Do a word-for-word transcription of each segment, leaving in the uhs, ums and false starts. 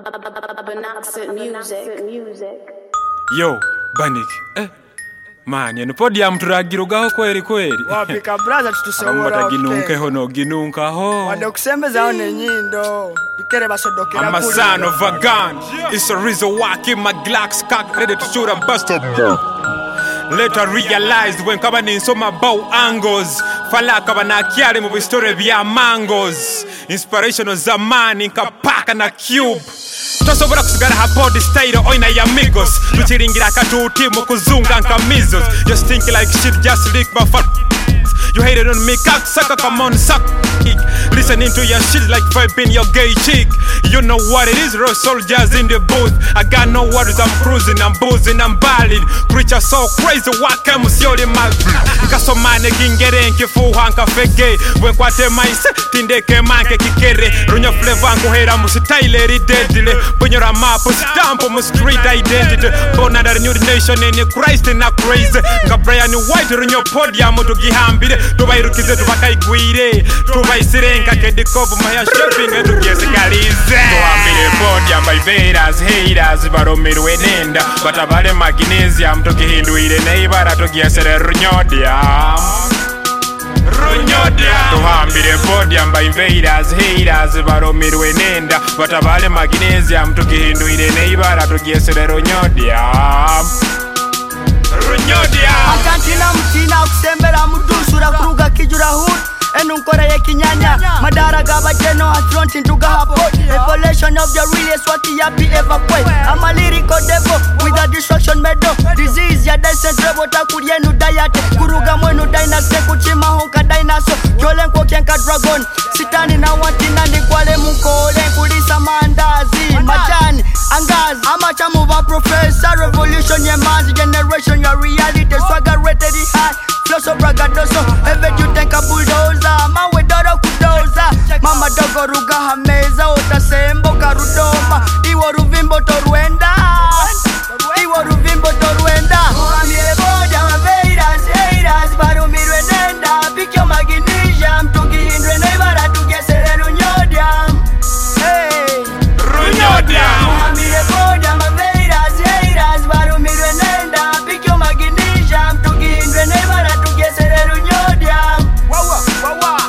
Abanaxit music. music. Yo, Banik, eh? Man, yenu podium turagirugaho kweli kweli. Wapika brother tutusewora. Ambata ginunke hono ginunka ho. Wande kusembeza one nyindo. Bikere basodokera kuli. I'm a son of a gun. It's a reason why I keep my Glock's cocked, ready to shoot a buster. Later realized when kaba ninsoma bow angles. Fala kaba na kiari mu story vya mangos. Inspirational zamani nkapaka na cube. Tosobora kusigara hapo the style oina ya amigos. Tuchiringira katuti mu kuzunga nkamizos. Just think like shit, just lick my fuck. You hated on me, cocksucker, come on, suck. Listening to your shit like vibing your gay chick. You know what it is, real soldiers in the booth. I got no worries, I'm cruising, I'm boozing, I'm balling. Creature so crazy, what can we see in my Kaso mane gingere nkifu hanka fege. When kwate maise, tindeke manke kikere. Runyo flavor nkuhera musitaileri deadly. Punyora mapo, stampo mu street identity. Born under a new nation in Christ in a crazy. Nga Brian White runyo podium tugihambire. Tubairukize tubakaigwire. Tubaisirenga kedikovu maya shopping tugesikalize. Tuambire podium by veras, haters baromirwe nenda. Batabale magnesium tugihinduire neibara tugiesere runyodium. Runyodium. Tuambire podium by veras, haters baromirwe nenda. Batabale magnesium tugihinduire neibara tugiesere runyodium. Runyodium. Akantina mtina kusembera mudusura kuruga kijura hood. Enunkora ye kinyanya madara gaba jeno atron tinduga hapo. Evolution of the realest what the happy evacuate. I'm a lyrical devil with a destruction medal. Disease ya decent rebota kurienu dayate. Kuruga mwenu dynasty kuchima honka dinosaur. Jolen kwa kienka dragon. Sitani na watina ni kwale mukole. Kulisa mandazi majani angazi. Amacha muva professor. Revolution ye manzi generation your reality. Swagger rated the high. Flow so bragadoso. Ever you think a bulldozer. Mawe doro kudoza. Mama dogo ruga hameza. Utasembo karudoma. Iwo ruvimbo toruenda. Iwo ruvimbo toruenda. Mwamile boja maveiras. Haters baru mirwe nenda. Pikyo magnesium. Tukihindwe neibara tugesere runyodium. Hey Runyodium. Mwamile boja maveiras. Haters baru mirwe nenda. Pikyo magnesium. Tukihindwe neibara tugesere runyodium. Wawa wawa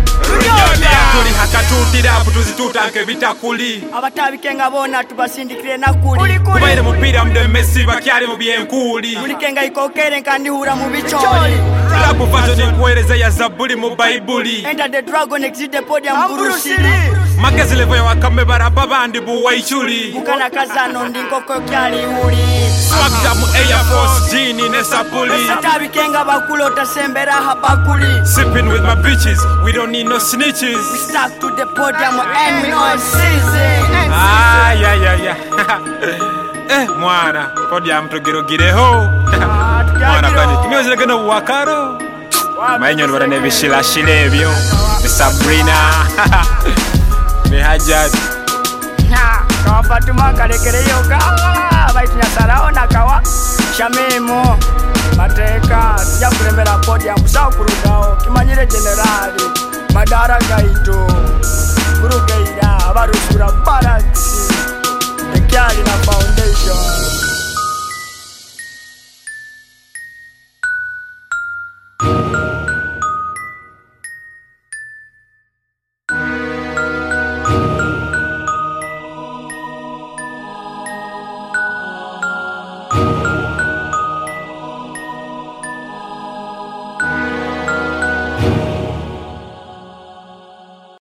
Tuli hakatutira putuzitutanke vitakuli. abatabikenga bona tubasindikire nakuli Kubaire mupira mde Messi bakyali mu byenkuli. mulikenga ikokere nkandihura mu bicholi Klabu fashion nkuwereza ya Zaburi mu Baibuli. enter the dragon exit the podium burusiri Magezi levo ya wakame baraba bandi buwaichuli. mukana kazano ndinkoko kyali uli Swagda mu Air Force Gini ne sapuli. tabikenga bakulo tasembera habakuli Sipping with my bitches, we don't need no snitches. we stuck to the podium and we on season Ah, yeah, yeah, yeah. Eh, mwana, podium tugirugireho. Mwana bani, kimyoze gano wakaro. Mainyo nbara ne bishila shilebyo. Ni Sabrina. Ni Hajat. kawa Fatuma kalekereyo kawa baitu nyasarao na kawa shamemo mateka tujya kurembera podium kusaho kurugao kimanyire generali madara gaito kurugeira abarusura barati